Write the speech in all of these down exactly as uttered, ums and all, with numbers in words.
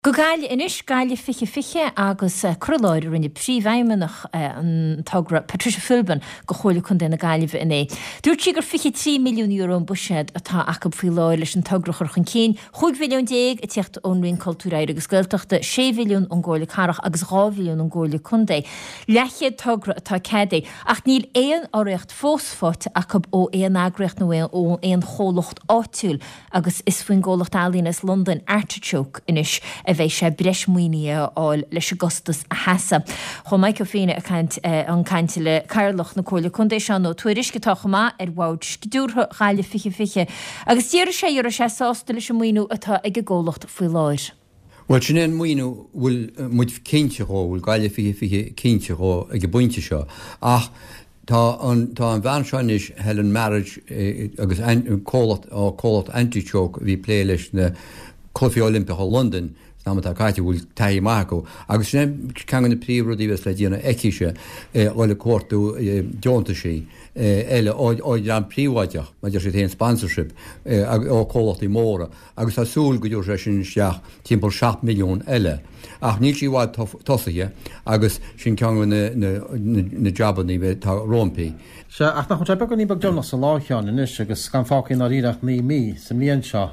Go gail inis gaile fiche fiche agus uh, cruláir rinne príomhhaimeach uh, an tagra Patricia Philbin go choirle chun déna gaileh inné. Dúirt si gur fiche trí milliún euro an buisiad atá acab faoi láir leis an tagrachar chun cén, chuig milliún déag a teocht ónraon cultúraire agus gailteachta sé milliún an ggóirle carach agus dhá milliún an ggóirle chundé. Leiche tagra atá cédé, ach níl éon áireacht fósfát acab ó éon agreacht nó ó éon chólacht áitiúil agus is faoin ggólacht álínas London Artichoke inis a bheith sé breis muoine áil leis Augustus a heasa. Chá maiid go féine an cainte le cairlach na cóirle chundé seán nó tuairis go tocha ar bháid scidúr chaile fiche fiche. Agus tíir sé ar a sé sásta leis muoinú atá ag ggólacht faoi láir. Well, sin an muoinú bhfuil muid cinnte ró, bhfuil gaile fiche fiche cinnte ró ag buinte seo. Ach, Tá an tá an bhainseánis Helen Marriage agus cólacht ó cólacht Artichoke bhí plé leis na Clufií Olympia London ná tá caiite bhfuil taí maithú. Agus sin ceangan na príomhrodí bheits le díana eiceise óla cuartú deonta sí eile óid an príomhhaideach, maidir sé téan sponsorship ó cólacht í móra. Agus tá súil go dúir sé sin seach timpeall seacht milliún eile. Ach níl sí bháid tosaige agus sin ceangan na jobbaní bheith tá rómpaí. Se ach nach chun beag ní bag John sa láithán inis agus gan fácinn á ríireach ní mí sa mlíon seo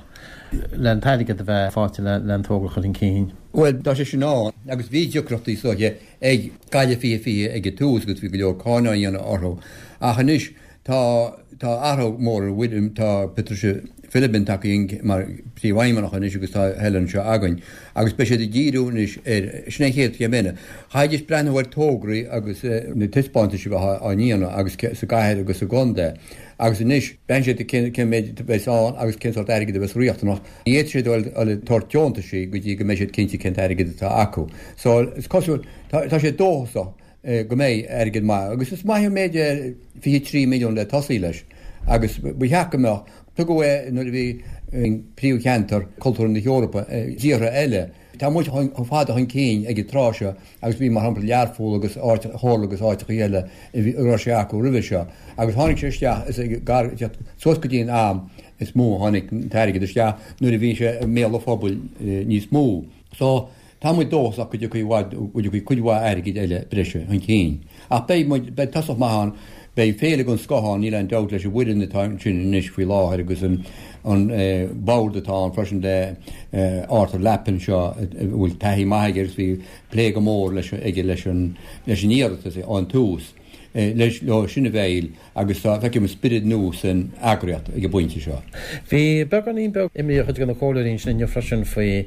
len tailige a bheith fáte len tógrachar an cín. Well, dá sé sin ná, agus bhí deocrochtaí sóige ag gaile fiche fiche ag túús go bhí go leor cána dhéanana orthó. Ach anis tá tá arthó mór bhuidim tá Patricia Philbin takeín mar príomhhaimeach anis agus tá Helen seo againn. Agus be sé de díúnis ar snéchéad go mena. Chaidir brennhhair tógraí agus na tispáinte si bheit á níana agus sa gaithead agus sa gonda. Agus inis ben sé cin méid bheitán agus cinál aige de bheits riachtanach. Iad sé dóil a torteonta sí go dtí go méid cinnte cin aige tá acu. So is cosú tá sé dósa go méid aige mai. Agus is maithú méid fi trí milliún le tosaí leis. Agus buheacaach tu go bhfuil nuair bhí príomh cheantar cultúr na Eorpa díra eile. Tá muid an fáda an cín ag tráise agus bhí mar hampla learfú agus hálagus áiteach eile i bhí ura sé acu rih seo. Agus tháinig sé steach is gar sos go dtíon am is mó tháinig teige steach nuair a bhí sé mélafábal níos mó. So tá muid dós ach go bhhaid go chuidhá aige eile breise an cín. Ach bé be tasach maithan bei féle gon scoáin í an dat leis bhuiid na time sin inis faoi láthir agus an an bádatá an freisin de Arthur Lappin seo bhfuil taí maigers bhí plé go mór leis ige leis an leis an íarta an túús leis le sinna bhéil agus tá feice me spirid nús an agriat ag buinte seo. Bhí beag an íon beag imíochad gan na cóirín sin freisin faoi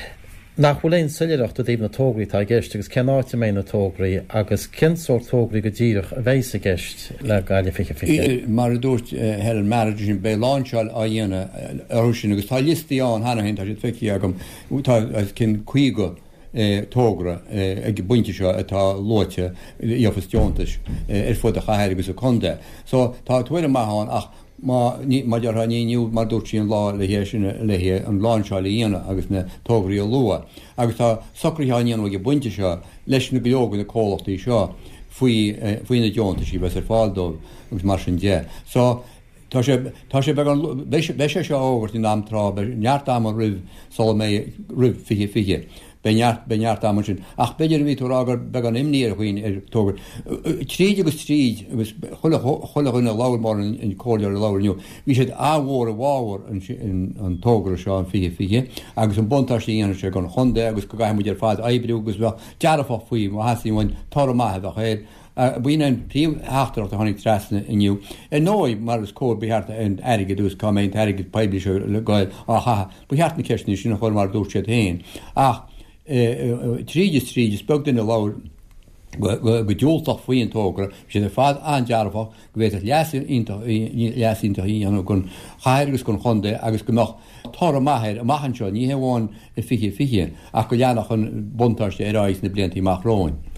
nach bhfuil éon suileireacht a dtíobh na tógraí tá gceist agus cenáte mé na tógraí agus cinsóir tógraí go ddíireach a bhéis a gceist le gaile fiche fiche. Mar a dúirt Helen Marriage sin bé láinseáil a dhéana ar sin agus tá listaí an hanahin tá sé feici agam tá cin cuigo tógra ag buinte seo atá láite íofasteontas ar fud a chahéir agus a conde. So tá tuaire maitháin ach má maidir ha níú mar dúirtíí an lá le hé sinna lehé an láinseáil íana agus na tógraí a lua. Agus tá sacrthaíanana go buinte seo leis na beogan na cólachtaí seo faoi na deonta sí bheits ar fáildóibh agus mar sin dé. So tá sé be sé seo águrt in amtrá neart am rih sola mé rih fiche fiche. Beart am sin. Ach beidir ví agur be an imníir chuoin ar tógur. Tríd agus tríd agus chollachna lámór in cóir láirniu. Bhí sé áhór a bháhar an tógra seo an fiche fiche, agus an bontáí ana sé gan chunde agus go gaiimiid ar fád ebriú agus bheith dearafá faoí má hasíhain tar maithe a chéir. Bhíon an príomh heachtarach a tháinig trasna inniu. Ar nóid mar is cóir behearta an aige dús cáméint aige peibli seo le gáil á chaha. Buheartna ceisna sinna chuir mar dúir sé héin. Ach tríide tríide spog in láir go dúoltach faoin tógra sé ar fád an dearfach go bhéit leasínta hí an gon chairgus gon chunde agus gomach tar a maithir a maihan seo ní bháin i fiche fiche ach go leannach an buntáiste ar áis na blianttí machróin.